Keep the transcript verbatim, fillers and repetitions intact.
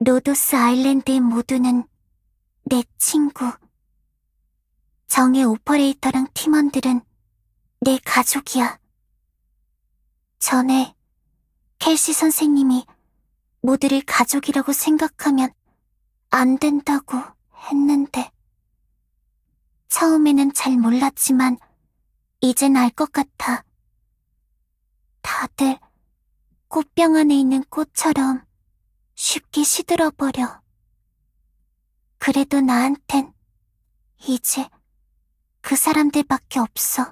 로도스 아일랜드의 모두는 내 친구. 정의 오퍼레이터랑 팀원들은 내 가족이야. 전에 켈시 선생님이 모두를 가족이라고 생각하면 안 된다고 했는데, 처음에는 잘 몰랐지만 이젠 알 것 같아. 다들 꽃병 안에 있는 꽃처럼 쉽게 시들어버려. 그래도 나한텐 이제 그 사람들밖에 없어.